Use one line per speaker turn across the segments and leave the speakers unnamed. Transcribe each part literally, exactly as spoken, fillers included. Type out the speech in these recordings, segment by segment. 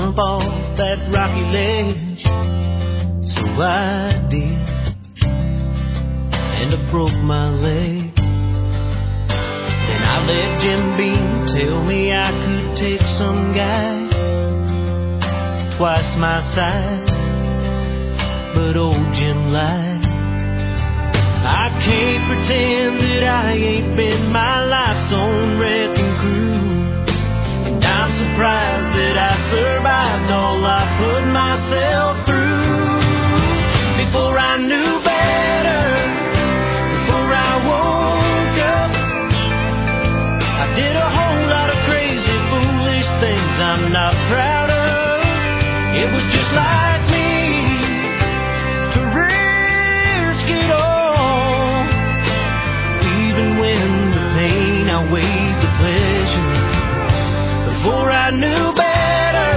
jump off that rocky ledge. So I did, and I broke my leg. Then I let Jim Beam tell me I could take some guy twice my size, but old Jim lied. I can't pretend that I ain't been my life's own wrecking crew, and I'm surprised that I survived all I put myself through. Before I knew better, before I woke up, I did a whole lot of crazy, foolish things I'm not proud of. It was just like me to risk it all, even when the pain outweighed the pleasure. Before I knew better,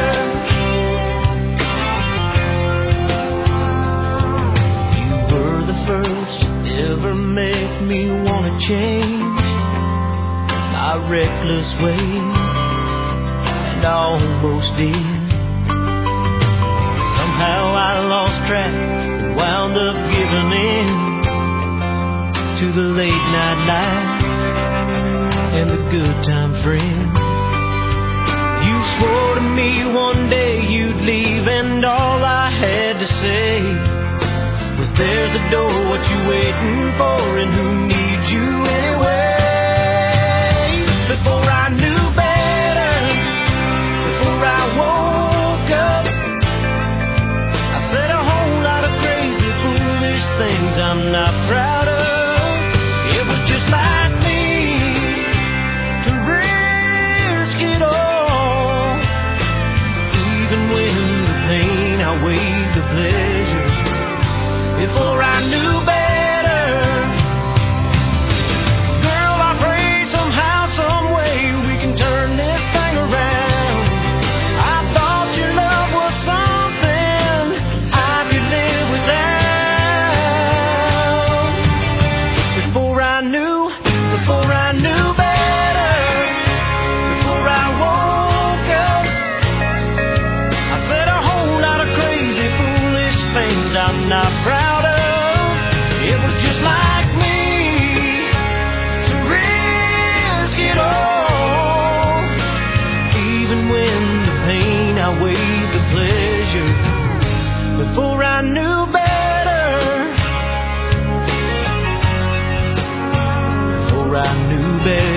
you were the first to ever make me want to change my reckless ways, and I almost did. Somehow I lost track and wound up giving in to the late night life and the good time friends. You swore to me one day you'd leave, and all I had to say was, there's the door, what you waiting for, and who needs you anyway? Before I knew better, before I woke up, I said a whole lot of crazy, foolish things I'm not proud of. It was just like me to risk it all, even when the pain outweighed the pleasure. Before I knew better, girl, I pray somehow, some way we can turn this thing around. I thought your love was something I could live without. Before I knew, before I knew better, before I woke up, I said a whole lot of crazy, foolish things I'm not proud of. It was just like me to risk it all, even when the pain outweighed the pleasure. Before I knew better, before I knew better.